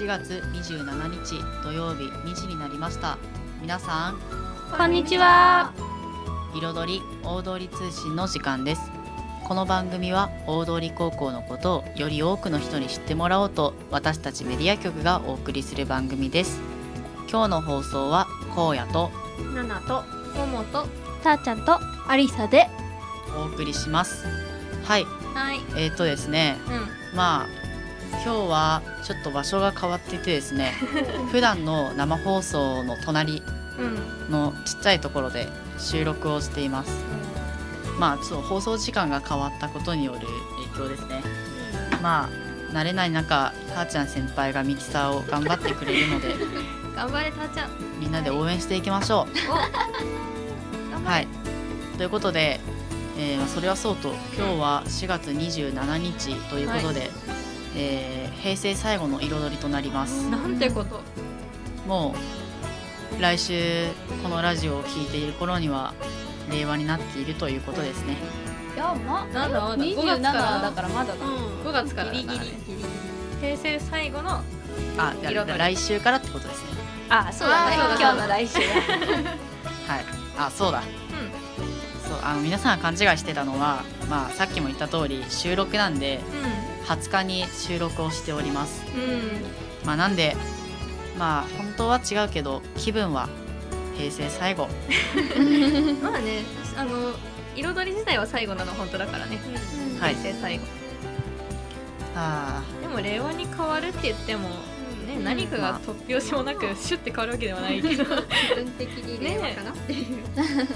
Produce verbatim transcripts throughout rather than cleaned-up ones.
がつにじゅうしちにち土曜日にじになりました。皆さんこんにちは。 彩り大通り通信の時間です。この番組は大通高校のことをより多くの人に知ってもらおうと、私たちメディア局がお送りする番組です。今日の放送はこうやとななとももとたーちゃんとありさでお送りします。はい、 はい、 えーとですね、 うん、 まあ今日はちょっと場所が変わっててですね普段の生放送の隣のちっちゃいところで収録をしています。まあちょっと放送時間が変わったことによる影響ですね。まあ慣れない中、たーちゃん先輩がミキサーを頑張ってくれるので頑張れたーちゃん、 みんなで応援していきましょう。はい、ということで、えー、それはそうと今日はしがつにじゅうしちにちということで、はい、えー、平成最後の彩りとなります。 なんてこと。 もう来週このラジオを聞いている頃には令和になっているということですね。 いや、まなんだまだにじゅうななだからまだだ、 うん、ごがつからだからね。平成最後のあ、来週からってことですね。 あ、そうだね、今日の来週だはい、あ、そうだ、うん、そう、あの皆さん勘違いしてたのは、まあ、さっきも言った通り収録なんで、うん、はつかに収録をしております、うん、まあ、なんでまあ本当は違うけど気分は平成最後まあね、あの彩り自体は最後なの本当だからね、うん、平成最後、 はあ、 でも令和に変わるって言っても、ね、うん、何かが突拍子もなくシュッて変わるわけではないけど、まあ、 気分的に令和かなっていう、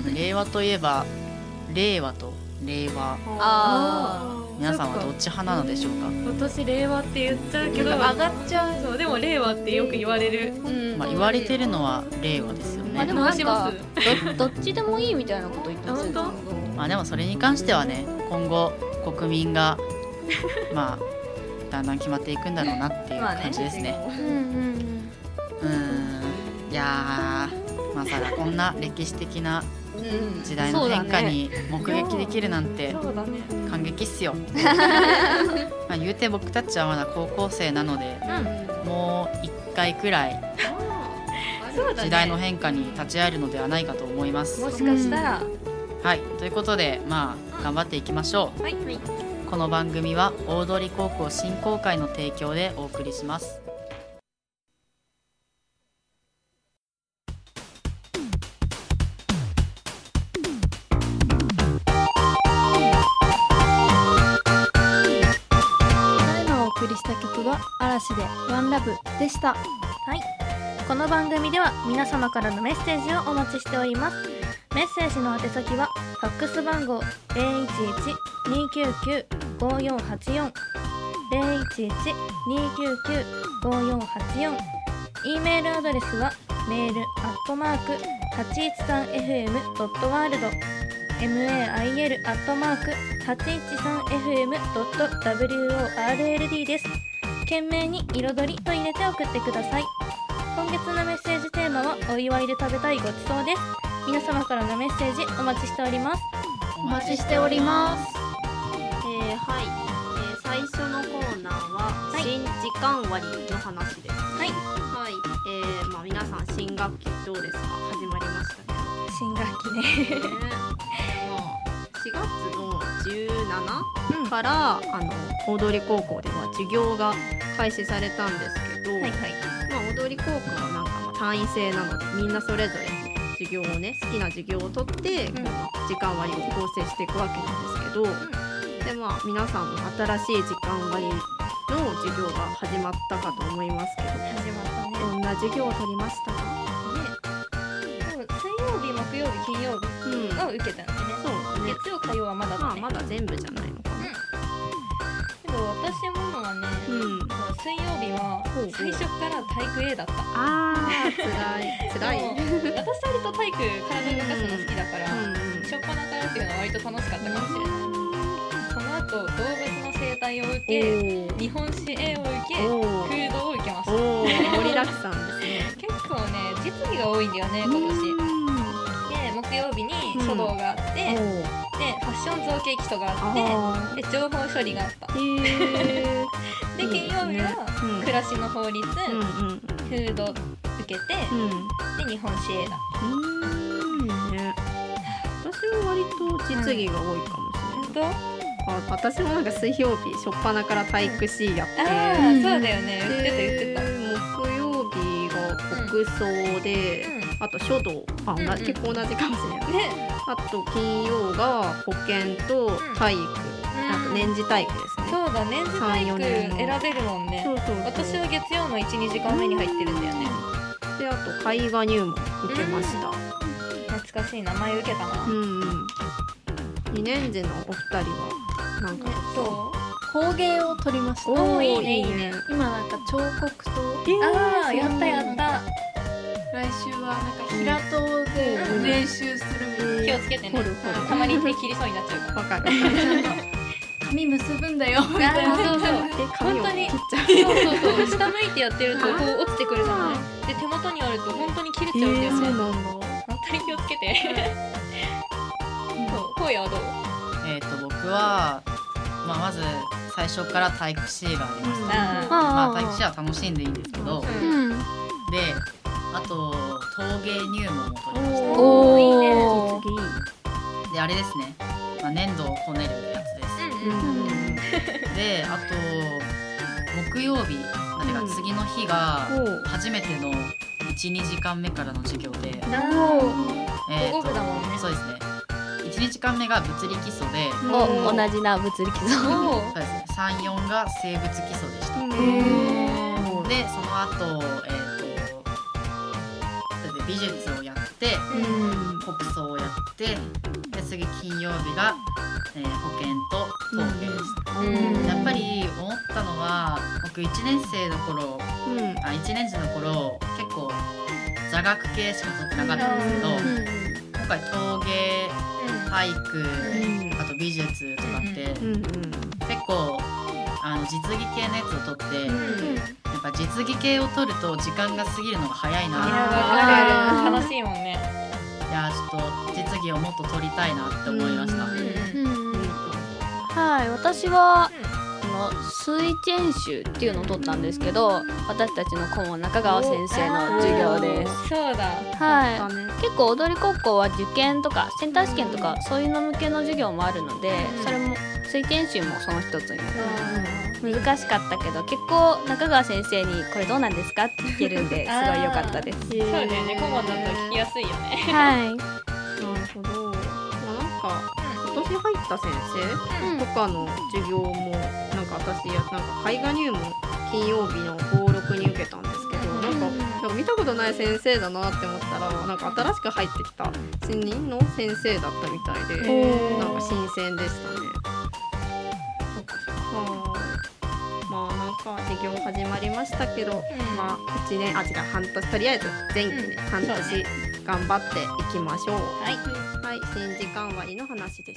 ね、令和といえば令和と令和、 あ、 皆さんはどっち派なのでしょうか。 私令和って言っちゃうけど上がっちゃう。そう、でも令和ってよく言われる、うん、 まあ、言われてるのは令和ですよね。 あ、でもなんか ど, どっちでもいいみたいなこと言ってますよ。 まあでもそれに関してはね、今後国民がまあだんだん決まっていくんだろうなっていう感じですね。うんうんうん、うーん、いやー、まさかこんな歴史的な時代の変化に目撃できるなんて感激っすよ。まあ言うて僕たちはまだ高校生なので、うん、もういっかいくらい時代の変化に立ち会えるのではないかと思います。 もしかしたら、 うん、はい、ということで、まあ頑張っていきましょう。 はいはい、 この番組は大通高校振興会の提供でお送りします。 嵐でワンラブでした。はい、この番組では皆様からのメッセージをお待ちしております。メッセージの宛先はファックス番号 ゼロいちいち にきゅうきゅう ごよんはちよん ゼロいちいち にきゅうきゅう ごよんはちよん、 E メールアドレスはメールアットマーク はちいちさんエフエム ドットワールド メール アットマーク はちいちさんエフエム ドットワールド です。懸命に彩りと入れて送ってください。今月のメッセージテーマはお祝いで食べたいごちそうです。皆様からのメッセージお待ちしております。 お待ちしております。 えー、はい、えー、最初のコーナーは、はい、新時間割の話です。 はい、 はい、えー、まあ皆さん新学期どうですか？始まりましたけど。 新学期ね。 ね、まあしがつのじゅうしちにちから、うん、あの大通高校では授業が開始されたんですけど、はいはい、まあ、大通高校はなんかまあ単位制なのでみんなそれぞれ授業をね、好きな授業を取って、うん、この時間割を構成していくわけなんですけど、うん、でまあ皆さんも新しい時間割の授業が始まったかと思いますけど、 始まったね。 どんな授業を取りましたか？ ね、水曜日、木曜日、金曜日を受けたんでね。そうね。月曜、火曜はまだだね。 まあまだ全部じゃないのかな。うん、 けど私ものはね、うん、水曜日は最初から体育 A だった。 あー、つらいつらい。 私割と体育体動かすの好きだから、うん、初っ端からっていうのは割と楽しかったかもしれない。その後動物の生態を受け、日本史 A を受け、風土を受けました。 盛りだくさんですね。 結構ね、実技が多いんだよね今年。で木曜日に書道があって、うん、でファッション造形基礎があって、で情報処理があった。へで金曜日は暮らしの法律、フード受けて、で日本史 A だ。 うんね。私は割と実技が多いかもしれない。あ、私もなんか水曜日初っ端から体育 C やって、 ああそうだよね。言ってた言ってた。 木曜日が国葬で、あと書道、あ、同じ結構同じかもしれない。ね。あと金曜が保健と体育、あと年次体育ですね。 そうだ、年次体育選べるもんね。そうそうそう。私は月曜のいち、にじかんめに入ってるんだよね。 で、あと絵画入門受けました。 懐かしい名前受けたな。うんうん。 にねん生のお二人はなんかそう工芸を取りました。 おーいいねいいね。 今なんか彫刻刀、 ああやったやった。 来週はなんか平刀で練習するみたいな。 気をつけてね。たまに手切りそうになっちゃうから。わかる。 髪結ぶんだよみたいな。 そうそう。本当に。そうそうそう。下向いてやってるとこう落ちてくるじゃない。で手元にあると本当に切れちゃうんだよね。そうなんだ。本当に気をつけて。そう。こうやはどう？ えっと僕はまあまず最初から体育 C がありました。まあ体育 C は楽しんでいいんですけど、であと陶芸入門も取りました。 おーいいね。 であれですね、まあ、粘土をこねるやつです。であと木曜日なんていうか次の日が初めてのいち、にじかんめからの授業で、 えっとそうですね。いちにちかんめが物理基礎で、 お同じな物理基礎。 そうですね。さん、よんが生物基礎でした。でその後えっと美術をやって、国葬をやって、で次金曜日が、えー、保健と陶芸でした。やっぱり思ったのは僕いちねん生の頃、あいちねん生の頃結構座学系しか取ってなかったんですけど、今回陶芸、体育、あと美術とかって、結構あの実技系のやつを取って、やっぱ実技系を取ると時間が過ぎるのが早いな。 いや楽しいもんね。 いやちょっと実技をもっと取りたいなって思いました。 はい、私はあの水研修っていうのを取ったんですけど、私たちの顧問中川先生の授業です。 そうだ。 はい。結構踊り高校は受験とかセンター試験とかそういうの向けの授業もあるので、それも水研修もその一つになる。難しかったけど結構中川先生にこれどうなんですかって聞けるんですごい良かったです。 そうだよね。顧問だと聞きやすいよね。 はい。 なるほど。なんか今年入った先生とかの授業もなんか私やなんか絵画入門金曜日のご、ろくに受けたんですけど、なんかなんか見たことない先生だなって思ったら、なんか新しく入ってきた新任の先生だったみたいで、なんか新鮮でしたね。まあなんか授業始まりましたけど、まあいちねんあ違う半年とりあえず前期ね半年頑張っていきましょう。はい、はい、新時間割の話でした。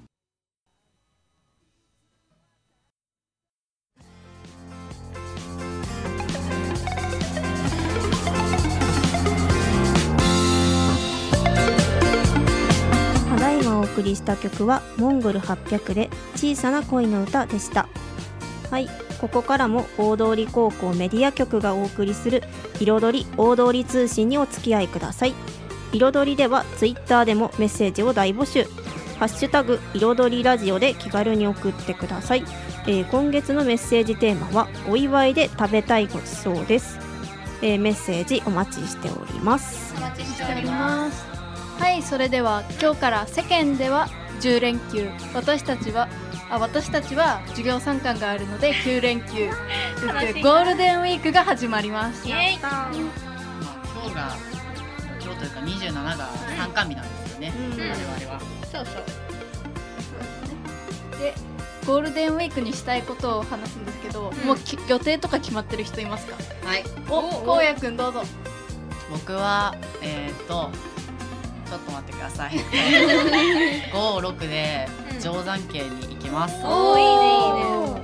ただいまお送りした曲はモンゴルはっぴゃくで小さな恋の歌でした。はい、ここからも大通高校メディア局がお送りする彩り大通通信にお付き合いください。彩りではツイッターでもメッセージを大募集。ハッシュタグ彩りラジオで気軽に送ってください。えー、今月のメッセージテーマはお祝いで食べたいごちそうです。えー、メッセージお待ちしております。 お待ちしております。 はい、それでは今日から世間ではじゅうれんきゅう、私たちはあ私たちは授業参観があるのできゅうれんきゅうですゴールデンウィークが始まります。 イエイ。 まあ、今日が今日というかにじゅうしちが参観日なんですよね、うん、我々は。 そうそうでゴールデンウィークにしたいことを話すんですけど、うん、もう予定とか決まってる人いますか？ はい。 お、こうやくんどうぞ。 僕はえー、っとちょっと待ってくださいご、ろくで定山渓に行きます。 おー、いいねいいね。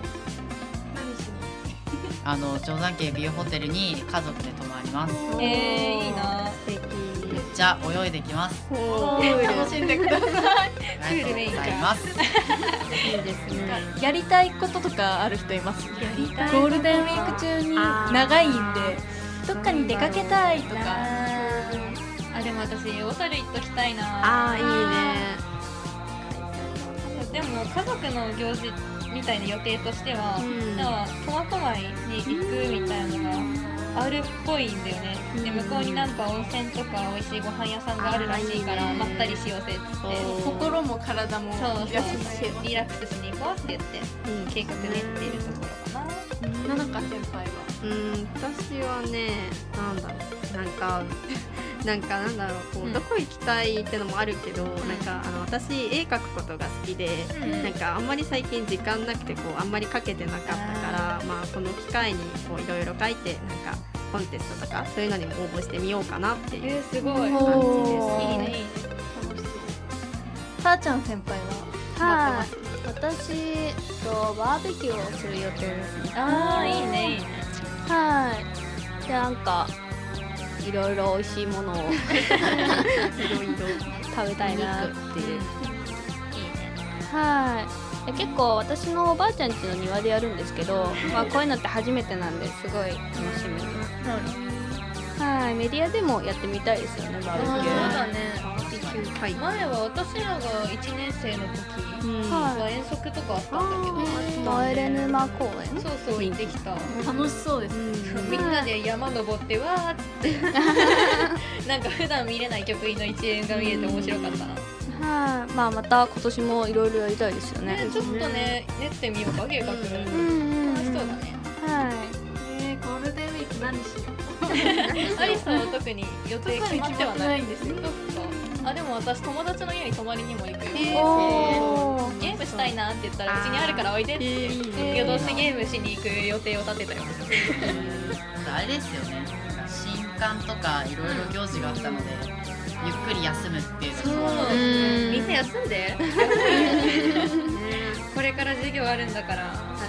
あの定山渓ビューホテルに家族で泊まります。 えー、いいな。 素敵。めっちちゃ泳いできます。 楽しんでください。 ありがとうございます。いいですね。やりたいこととかある人います？ゴールデンウィーク中に長いんでどっかに出かけたいとか。 あ、でも私小樽行っときたいな。 あー、いいね。 でも家族の行事みたいな予定としては、うん、なんか苫小牧に行くみたいなのがあるっぽいんだよね、うん、で向こうになんか温泉とか美味しいご飯屋さんがあるらしいからまったりしようぜっつって心も体もそうそうリラックスしに行こうって言って、うん、計画練っているところかな。 ななか先輩はうん、私はね、なんだろう、なんかなんかなんだろう、こう、うん、どこ行きたいってのもあるけど、うん、なんかあの私絵描くことが好きで、うん、なんかあんまり最近時間なくてこうあんまり描けてなかったから、まあこの機会にこういろいろ描いてなんかコンテストとかそういうのにも応募してみようかなっていう、 すごい感じです。いいねいいね。 楽しそう。さあちゃん先輩ははい、私とバーベキューをする予定ですね。 ああ、いいねいいね。 はい。でなんかいろいろ美味しいものをいろいろ食べたいなっていう。いいね。はい。結構私のおばあちゃん家の庭でやるんですけど、まあこういうのって初めてなんですごい楽しみです。はい。メディアでもやってみたいですよね、バーベキュー。 そうだね。はい、前は私らがいちねん生の時は遠足とかあったんだけど、 モエレ沼公園、 そうそう行ってきた。 楽しそうです。 みんなで山登ってわーってなんか普段見れない局員の一円が見えて面白かったな。 はい、まあまた今年もいろいろやりたいですよね。 ちょっとね練ってみようか計画。楽しそうだね。 はい。 えゴールデンウィーク何しよう。アリさんは特に予定決まってはないんですよ。 あ、でも私友達の家に泊まりにも行くよ。 えー、ゲームしたいなって言ったらうちにあるからおいでって、えー、夜通しゲームしに行く予定を立てたよ。 あれですよね、新刊とかいろいろ行事があったのでゆっくり休むっていうの。 そう、みんな休んでこれから授業あるんだから。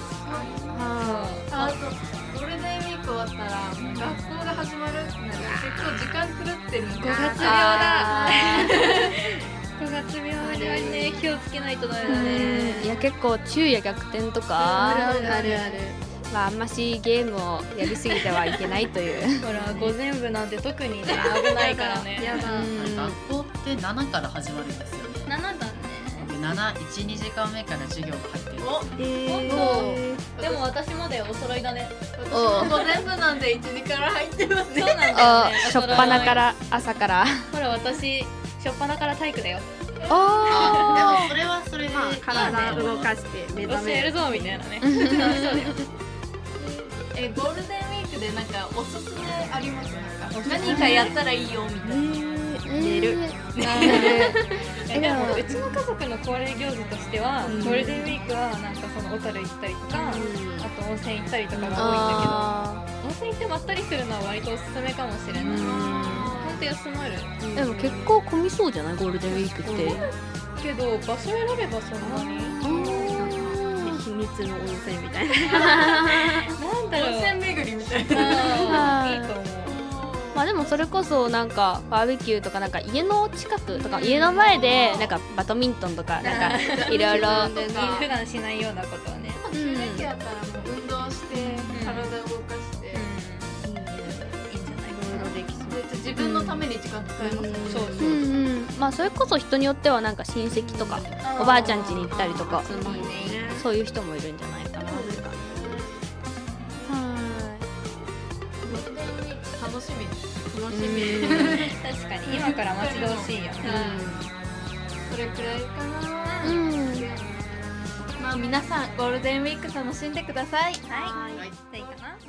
あとゴールデンウィーク終わったら学校が始まるってなると結構時間狂ってるんで。 ごがつ病だ。ごがつ病にね気をつけないとダメだね。 いや結構昼夜逆転とかあるあるある。 まああんましゲームをやりすぎてはいけないというほら午前部なんて特にね危ないからね。 やだ。 学校ってしちから始まるんですよね。 しちだね。 なな、いち、にじかんめから授業が入ってるんですよ。 えー、でも私までお揃いだね。 私も全部なんでいち、にから入ってますね。 そうなんだよね。 しょっぱなから朝から。 ほら私しょっぱなから体育だよ。 ああ、でもそれはそれで、まあ、 体動かして目覚めるぞみたいなね。楽しそうだよ。 えゴールデンウィークでなんかおすすめあります？なんか何かやったらいいよみたいな。 寝る。 えでもうちの家族の恒例行事としては、うん、ゴールデンウィークはなんかその小樽行ったりとか、うん、あと温泉行ったりとかが多いんだけど、温泉行ってまったりするのは割とおすすめかもしれない。ほんと休まる。 でも結構混みそうじゃないゴールデンウィークって。 けど場所選べばそんなに秘密の温泉みたいな。なんだろう。 温泉巡りみたいな。 いいと思う。 まあでもそれこそなんかバーベキューとかなんか家の近くとか家の前でなんかバドミントンとかなんかいろいろ普段しないようなことをね。 中学期だったらもう運動して体を動かしていいんじゃない？いろいろできそう。自分のために時間使えますもんね。 そうそう。 まあそれこそ人によってはなんか親戚とかおばあちゃん家に行ったりとかそういう人もいるんじゃないかな。 楽しみ楽しみ。 確かに今から待ち遠しいよ。 それくらいかな。うん。まあ皆さんゴールデンウィーク楽しんでください。 はい。じゃあいいかな。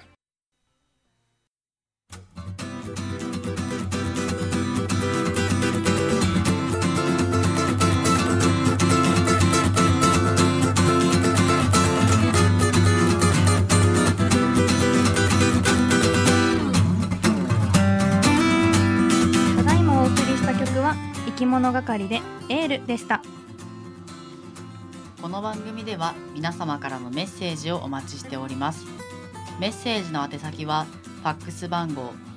生き物係でエールでした。 この番組では皆様からのメッセージをお待ちしております。メッセージの宛先はファックス番号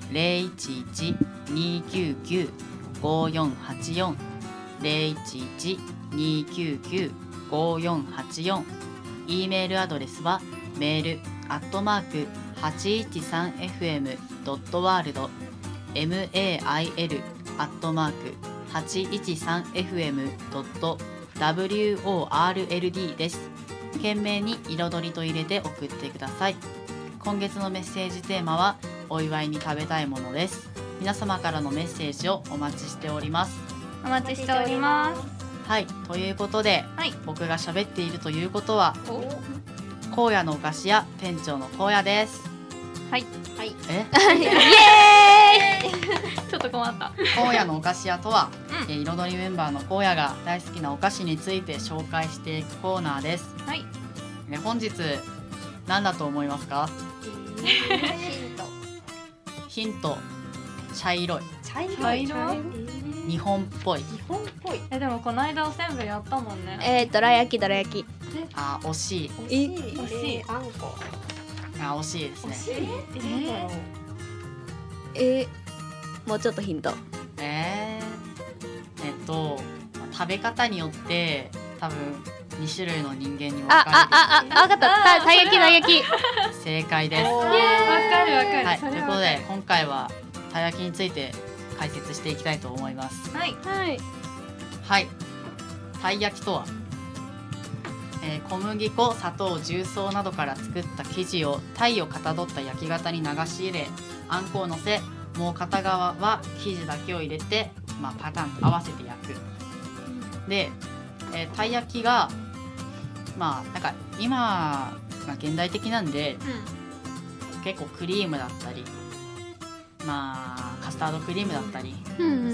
ゼロいちいち にーきゅうきゅう ごよんはちよん ゼロいちいち にーきゅうきゅう ごよんはちよん E メールアドレスはメールアットマーク はちいちさんエフエム ドットワールド メール アットマーク はちいちさんエフエム ドットワールド です。懸命に彩りと入れて送ってください。今月のメッセージテーマはお祝いに食べたいものです。皆様からのメッセージをお待ちしております。 お待ちしております。 はい、ということで、はい、僕が喋っているということは荒野のお菓子屋店長の荒野です。 はいはいえイエーイちょっと困った。 荒野のお菓子屋とは、うん、彩りメンバーの荒野が大好きなお菓子について紹介していくコーナーです。はい。ね、本日何だと思いますか？ ヒント。 ヒント。茶色い。 茶色い。 日本っぽい。 日本っぽい。えでもこの間おせんべいやったもんね。 えー、どら焼きどら焼き。 あ、惜しい。 惜しい。惜しい。 あんこ。 あ、惜しいですね。 惜しい。えー、 えー、もうちょっとヒント。 えー、えっと食べ方によって多分に種類の人間に分かれていて、 ああああ分かった。たい焼きたい焼き。 正解です。 わかるわかる。 はい、ということで今回はたい焼きについて解説していきたいと思います。 はいはいはい。たい焼きとは、えー、小麦粉、砂糖、重曹などから作った生地を鯛をかたどった焼き型に流し入れ、あんこをのせ、もう片側は生地だけを入れて、まあ、パタンと合わせて焼く。で、えー、たい焼きがまあなんか今が現代的なんで、うん、結構クリームだったり、まあカスタードクリームだったり、うんうん、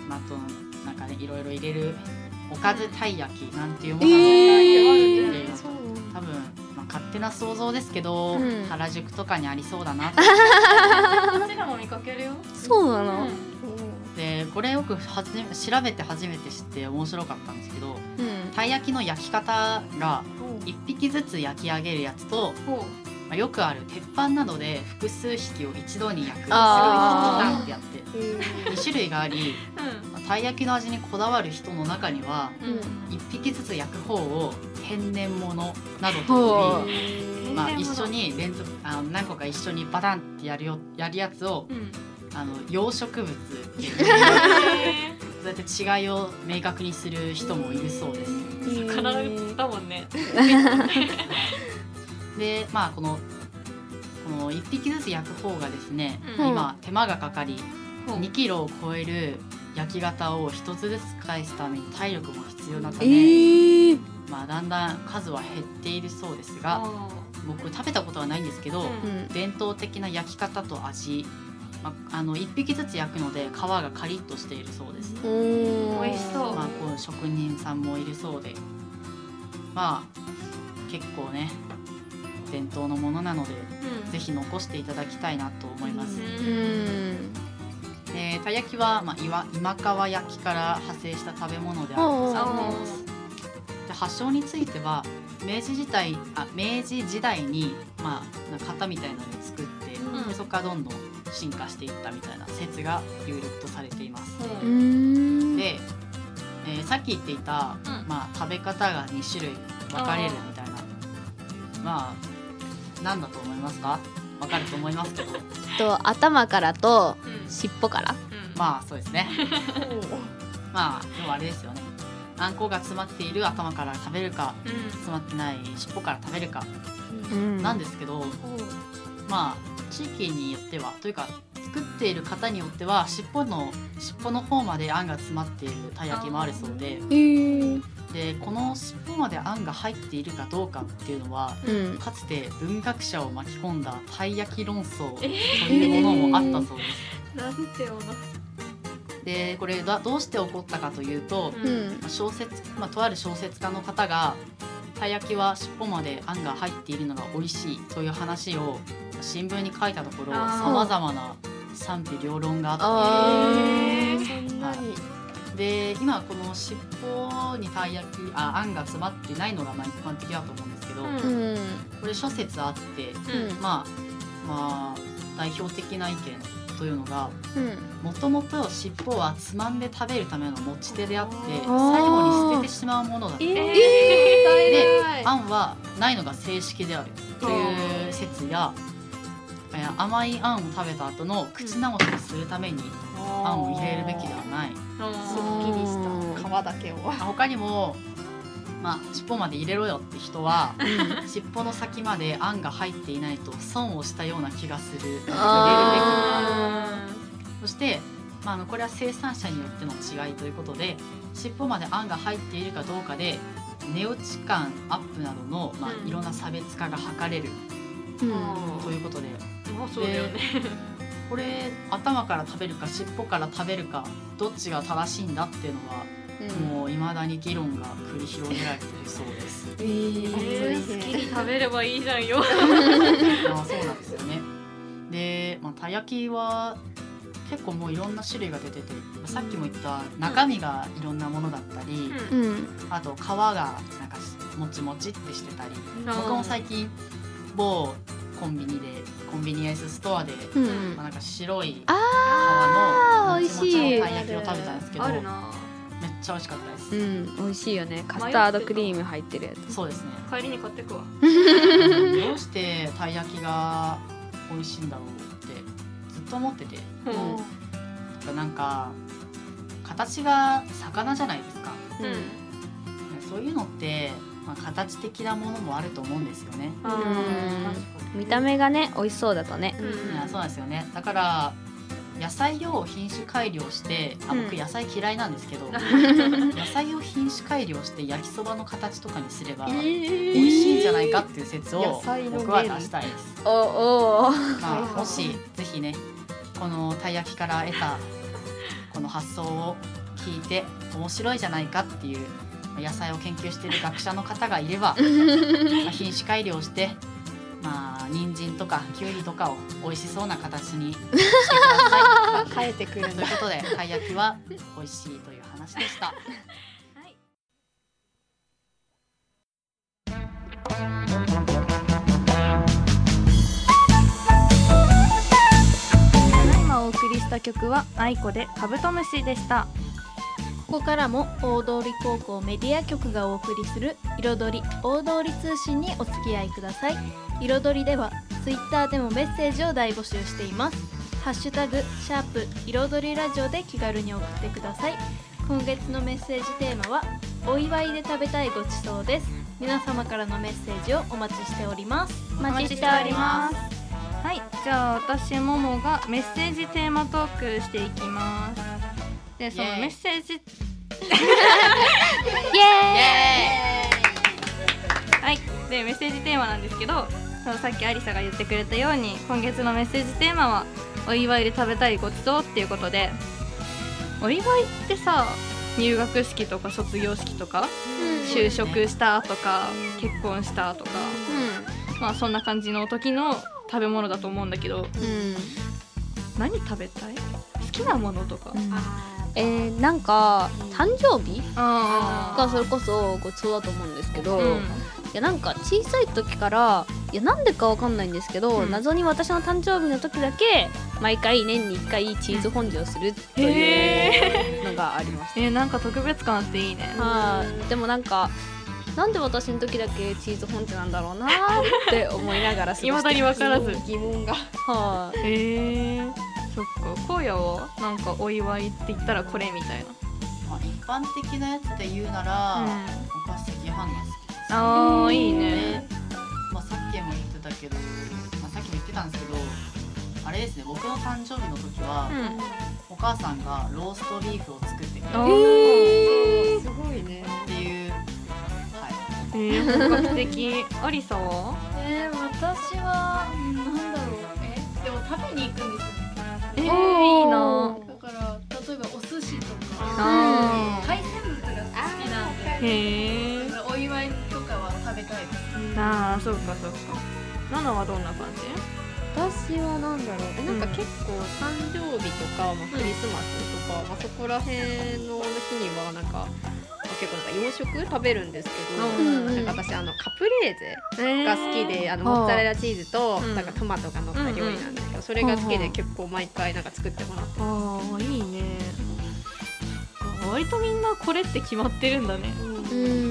あとなんかねいろいろ入れるおかずたい焼きなんていうものがあるって、えー、多分、まあ、勝手な想像ですけど、うん、原宿とかにありそうだなって。 こっちでも見かけるよ。 そうなの、 うん、でこれよくはじめ調べて初めて知って面白かったんですけど、うん、たい焼きの焼き方がいっぴきずつ焼き上げるやつと、まあ、よくある鉄板などで複数匹を一度に焼くすごいダンってやってに種類があり、うん、たい焼きの味にこだわる人の中には、うん、いっぴきずつ焼く方を天然物などと呼び、まあ、一緒に連続あの何個か一緒にバタンってやるよやるやつを、うん、あの養殖物っていうそうやって違いを明確にする人もいるそうです。 魚だもんね。 で、まあこのこのいっぴきずつ焼く方がですね、うん、今手間がかかり、うん、にキロを超える焼き型をひとつずつ返すために体力も必要なため、えーまあ、だんだん数は減っているそうですが、僕食べたことはないんですけど、うん、伝統的な焼き方と味、まあ、あのいっぴきずつ焼くので皮がカリッとしているそうです。 美味しそう。 まあ、こう職人さんもいるそうで、まあ結構ね伝統のものなので、うん、ぜひ残していただきたいなと思います。うんでたい焼きは、まあ、今今川焼きから派生した食べ物であるとされています。で発祥については明治時代あ明治時代に、まあ、型みたいなのを作って、うん、でそこからどんどん進化していったみたいな説が有力とされています。うん、で、えー、さっき言っていた、うんまあ、食べ方がに種類分かれるみたいな、まあ何だと思いますか？分かると思いますけどと頭からと尻尾から、うん、 まあそうですねまあでもあれですよね、あんこが詰まっている頭から食べるか、うん、詰まってない尻尾から食べるか、うん、なんですけど、うん、まあ地域によってはというか作っている方によっては尻尾の尻尾の方まであんが詰まっているたい焼きもあるそうで、でこの尻尾まであんが入っているかどうかっていうのは、うん、かつて文学者を巻き込んだたい焼き論争というものもあったそうです。 えー、なんてよな。 でこれだどうして起こったかというと、うん、小説、まあ、とある小説家の方がたい焼きは尻尾まであんが入っているのが美味しいという話を新聞に書いたところさまざまな賛否両論があって、あー、そんなに、はい、で今この尻尾にたい焼きああんが詰まってないのがまあ一般的だと思うんですけど、うん、これ諸説あって、うん、まあまあ代表的な意見というのがもともと尻尾はつまんで食べるための持ち手であって最後に捨ててしまうものだった、えー、であんはないのが正式であるという説や甘いあんを食べた後の口直しをするためにあんを入れるべきではない、すっきりした皮だけを。 他にも、まあ、尻尾まで入れろよって人は尻尾の先まであんが入っていないと損をしたような気がする、入れるべきである。そして、まあ、これは生産者によっての違いということで尻尾まであんが入っているかどうかで値打ち感アップなどの、まあ、いろんな差別化が図れる、うん、ということで、 まあ、そうだよね。 これ頭から食べるか尻尾から食べるかどっちが正しいんだっていうのは、うん、もう未だに議論が繰り広げられているそうです。 えー、好きに食べればいいじゃんよ。 まあそうなんですよね。で、まあ、たい焼きは結構もういろんな種類が出てて、さっきも言った中身がいろんなものだったり、うん、あと皮がなんかもちもちってしてたり、うん、僕も最近某コンビニでコンビニエンスストアで、うん、まあ、なんか白い皮のもちもちのたい焼きを食べたんですけど、めっちゃ美味しかったです。 うん、美味しいよね。カスタードクリーム入ってるやつ。 そうですね。 帰りに買ってくわ。 どうしてたい焼きが美味しいんだろうってずっと思ってて、うん、なんか形が魚じゃないですか、うん、そういうのって、まあ、形的なものもあると思うんですよね。 うん、見た目がね美味しそうだとね、 うん、いやそうなんですよね。だから野菜を品種改良して、あ、僕野菜嫌いなんですけど、うん、野菜を品種改良して焼きそばの形とかにすれば美味しいんじゃないかっていう説を僕は出したいです。おお、まあ、もしぜひねこのたい焼きから得たこの発想を聞いて面白いじゃないかっていう野菜を研究している学者の方がいればまあ品種改良してまあ人参とかきゅうりとかを美味しそうな形にしてください。 変えてくるということでたい焼きは美味しいという話でした。 今お送りした曲はあいこでカブトムシでした。ここからも大通高校メディア局がお送りする彩り大通り通信にお付き合いください。彩りではツイッターでもメッセージを大募集しています。ハッシュタグシャープ彩りラジオで気軽に送ってください。今月のメッセージテーマはお祝いで食べたいごちそうです。皆様からのメッセージをお待ちしております。 お待ちしております。 はい、じゃあ私ももがメッセージテーマトークしていきます。で、そのメッセージイエーイはい、でメッセージテーマなんですけど、そのさっきアリサが言ってくれたように今月のメッセージテーマはお祝いで食べたいごちそうっていうことで、お祝いってさ、入学式とか卒業式とか、うん、就職したとか、うん、結婚したとか、うん、まあそんな感じの時の食べ物だと思うんだけど、うん、何食べたい？好きなものとか、うん、 えー、なんか誕生日がそれこそごちそうだと思うんですけど、うん、いやなんか小さい時からいやなんでかわかんないんですけど、うん、謎に私の誕生日の時だけ毎回年にいっかいチーズフォンデュをするというのがありました。 えー、なんか特別感あっていいね。 はあ、でもなんかなんで私の時だけチーズフォンデュなんだろうなって思いながら過ごして未だに分からず疑問が。 はあ、へえー、そっか。荒野はなんかお祝いって言ったらこれみたいな、 まあ、一般的なやつで言うなら、うん、僕は赤飯が好きです。 あー、いいね。 まあ、さっきも言ってたけど、まあ、さっきも言ってたんですけど、あれですね、僕の誕生日の時は、うん、お母さんがローストビーフを作ってくれて、 えー、すごいねっていう、はい、 えー、本格的。アリサは？ えー、私はなんだろう、えでも食べに行くんですよね。 えー、いいな。 だから例えばお寿司とか海鮮物が好きなんで、へー、お祝いとかは食べたいです。 ああ、そうかそうか。ナナはどんな感じ？ 私はなんだろう、えなんか結構誕生日とか、まあ、クリスマスとか、うん、まあ、そこら辺の日にはなんか結構なんか洋食食べるんですけど、うん、なんか私あのカプレーゼが好きで、えー、あのモッツァレラチーズとなんかトマトが乗った料理なんですけど、うん、それが好きで結構毎回なんか作ってもらってます。 あーいいね。割とみんなこれって決まってるんだね。うん、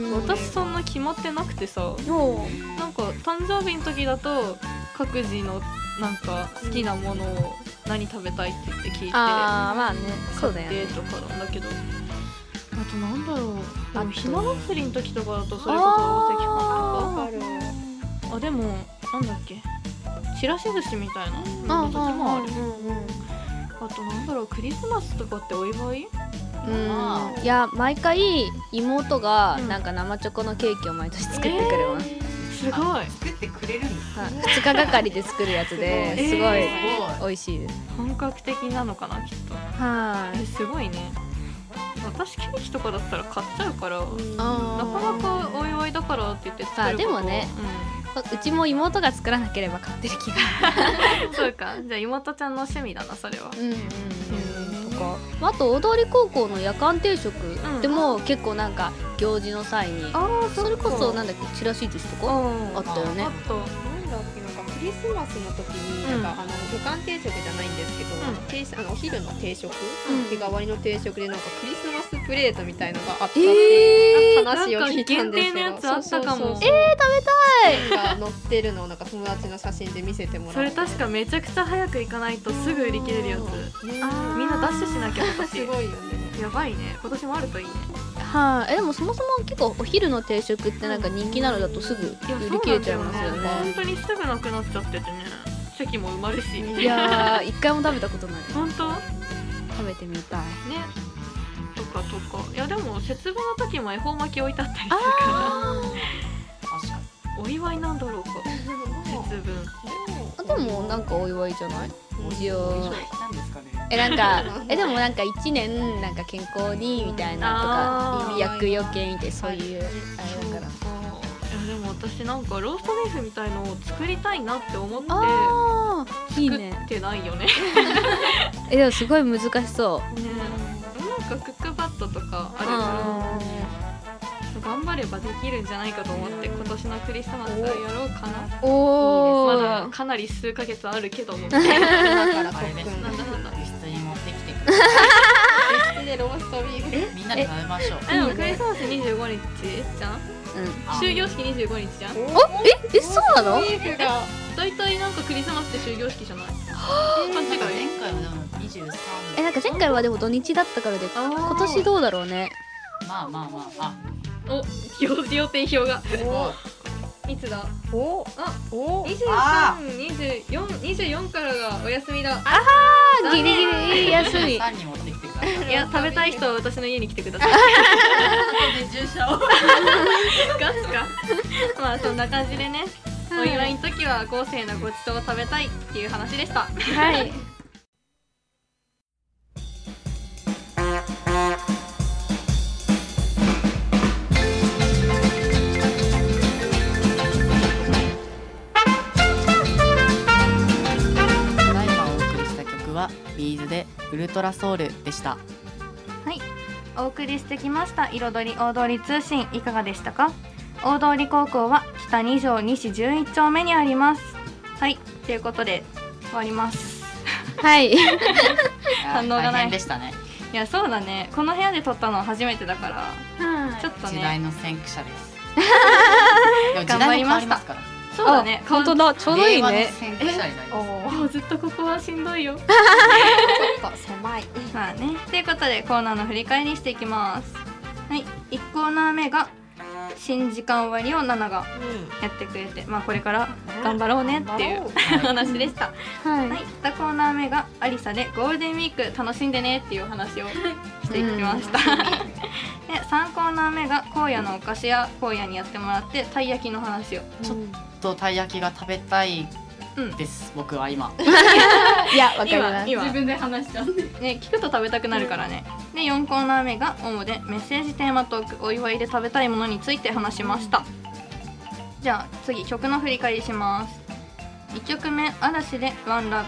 私そんな決まってなくてさ、なんか誕生日の時だと各自のなんか好きなものを何食べたいって言って聞いて、 あーまあね、そうだよね、 買ってとかなんだけど、あとなんだろう、でもひな祭りの時とかだとそれこそ宝石パンとか、あでもなんだっけ、ちらし寿司みたいなの時もある。あとなんだろう、クリスマスとかってお祝い？ うん、いや毎回妹がなんか生チョコのケーキを毎年作ってくれます、 えー、すごい作ってくれるんですか？ ふつかがかりで作るやつですごい美味しいです。 本格的なのかなきっと。はい、えすごいね。私ケーキとかだったら買っちゃうから、なかなかお祝いだからって言って作ること。あでもね、うん、うちも妹が作らなければ買ってる気がそうか、じゃあ妹ちゃんの趣味だなそれは。うんうんうんあと大通公校の夜間定食でも結構なんか行事の際に、うん、それこそなんだっけ、ちらし寿司とかあったよね。あったなんだっけ、なんかクリスマスの時に、うん、なんかあの夜間定食じゃないんですけど、うん、あのお昼の定食、うん、日替わりの定食でなんかクリスマスプレートみたいのがあったっていう、えー、話を聞いたんですけど、 限定のやつあったかも。 そうそうそう、えー、食べたい。 が載ってるのをなんか友達の写真で見せてもらって、 それ確かめちゃくちゃ早く行かないとすぐ売り切れるやつ、みんなダッシュしなきゃ私すごいよね。 やばいね、今年もあるといいね。 はい、えでもそもそも結構お昼の定食ってなんか人気なのだとすぐ売り切れちゃいますよね。 本当にすぐなくなっちゃっててね、席も埋まるし。 いやー一回も食べたことない。 本当？ 食べてみたいね。とかとか、いやでも節分の時も恵方巻き置いてあったりするから、お祝いなんだろうか節分。 あでもなんかお祝いじゃない？一応えなんかえでもなんか一年なんか健康にみたいなとか厄除けみたいな、そういうあれだから。 いやでも私なんかローストビーフみたいのを作りたいなって思って作ってないよね。 えでもすごい難しそうね。なんかクックパッドとかあるから頑張ればできるんじゃないかと思って今年のクリスマスはやろうかな。おお、まだかなり数ヶ月あるけども。今から特訓なんだなんだ。 部室に持ってきてくれ。 部室でローストビーフ。 みんなで食べましょう。 でもクリスマスにじゅうごにちじゃん。終業式にじゅうごにちじゃん。 おええそうなの？ だいたいなんかクリスマスって終業式じゃない？ 勘違い。前回はでもにじゅうさん。 えなんか前回はでも土日だったからで、今年どうだろうね。 まあまあまあ。 お、行事予定表が。いつだ？お、あ、お、にじゅうさん、にじゅうよん、にじゅうよんからがお休みだ。 ああ、ギリギリ休み。 いや、食べたい人は私の家に来てください。 住所を。 ガスか。まあそんな感じでね。お祝いの時は豪勢なごちそうを食べたいっていう話でした。 はい。 ビーズでウルトラソウルでした。 はい、お送りしてきました彩り大通り通信いかがでしたか？大通高校は北に条西じゅういち丁目にあります。はい、ということで終わります。はい。 反応がない。大変でしたね。 いやそうだね。この部屋で撮ったのは初めてだから、ちょっとね。 時代の先駆者です。 頑張りました。そうだね、 本当だ、ちょうどいいね。 おずっとここはしんどいよ。ちょっと狭い。 まあね、ということでコーナーの振り返りしていきます。はい、いちコーナー目が新時間割をナナがやってくれて、うん、まあこれから頑張ろうねっていう話でした。はい、はい、にコーナー目がアリサでゴールデンウィーク楽しんでねっていう話をしていきました。うん、でさんコーナー目が荒野のお菓子屋荒野にやってもらってたい焼きの話を。 ちょっとたい焼きが食べたいです、うん、僕は今。 いや、わかります。 自分で話しちゃってね、聞くと食べたくなるからね。でよんコーナー目が主でメッセージテーマトーク、お祝いで食べたいものについて話しました。じゃあ次曲の振り返りします。いっきょくめ嵐でワンラブ。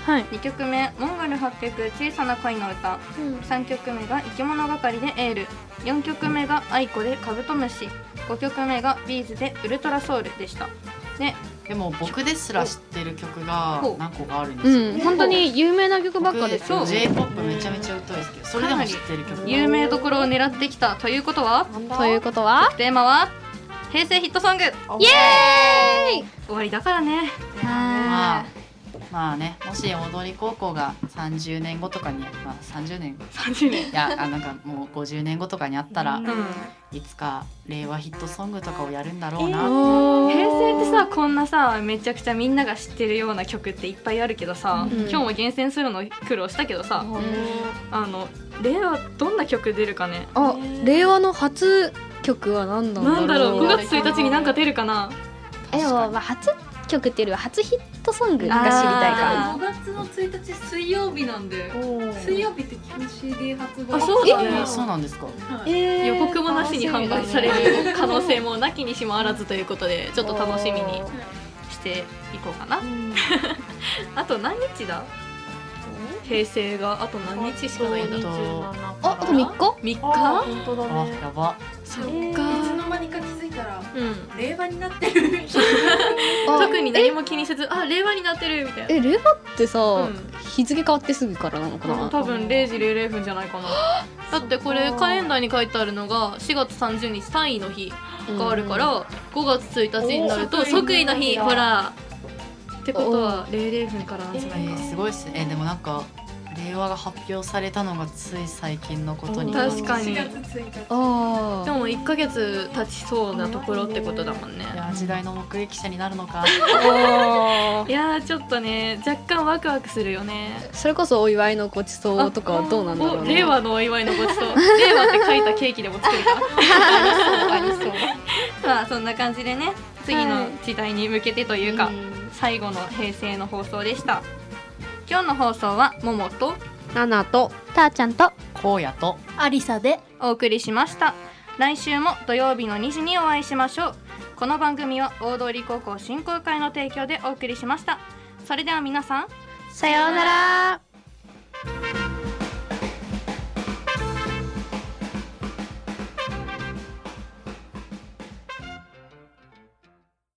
はい、 にきょくめモンゴルはっぴゃく小さな恋の歌、うん、さんきょくめが生き物係でエール、よんきょくめがアイコでカブトムシ、ごきょくめがビーズでウルトラソウルでした。ででも僕ですら知ってる曲が何個かあるんですよ、 うん、本当に有名な曲ばっかですよ。 J-ポップ めちゃめちゃ疎いですけど、それでも知ってる曲、 有名どころを狙ってきたということはということはテーマは平成ヒットソング、イエーイ終わりだからね。 まあまあね、もし踊り高校がさんじゅうねんごとかに、まあ、さんじゅうねんさんじゅうねんいやあなんかもうごじゅうねんごとかにあったら、 うん、 いつか令和ヒットソングとかをやるんだろうな、えー、平成ってさこんなさめちゃくちゃみんなが知ってるような曲っていっぱいあるけどさ、うん、今日も厳選するの苦労したけどさ、うん、あの令和どんな曲出るかね。 あ、令和の初曲は何なんだろう。 なんだろう、ごがつついたちになんか出るかな。 えでもまあ初曲っていうよりは初ヒットソングが知りたいから。 ごがつのついたち水曜日なんで、水曜日って基本 シーディー 発売。 あ、そうだね。 えー、そうなんですか、 えー、予告もなしに販売される可能性もなきにしもあらずということでちょっと楽しみにしていこうかな。あと何日だ、平成があと何日しかないんだ。 あ、あとみっかみっか。 本当だね。 あ、やば。 そっか、 いつの間にか気づいたら、うん、令和になってる特に何も気にせず、あ、令和になってるみたいな。 え、令和ってさ、うん、日付変わってすぐからなのかな。 多分れいじれいれいふんじゃないかな。だってこれカレンダーに書いてあるのがしがつさんじゅうにち単位の日があるから、ごがつついたちになると即位の日、ほらってことはれいれいふんからなんじゃないか、 えー、すごいっすね。でもなんか令和が発表されたのがつい最近のことに。 確かに。 しがつついたち。 ああ。でもいっかげつ経ちそうなところってことだもんね。 いや、時代の目撃者になるのか。 いやちょっとね、若干ワクワクするよね。 それこそお祝いのごちそうとかはどうなんだろうね。 令和のお祝いのごちそう。令和って書いたケーキでも作るか。ありそう。まあそんな感じでね、次の時代に向けてというか、はい、最後の平成の放送でした。今日の放送はももとななとたーちゃんとこうやとありさでお送りしました。来週も土曜日のにじにお会いしましょう。この番組は大通高校振興会の提供でお送りしました。それでは皆さん、 さようなら。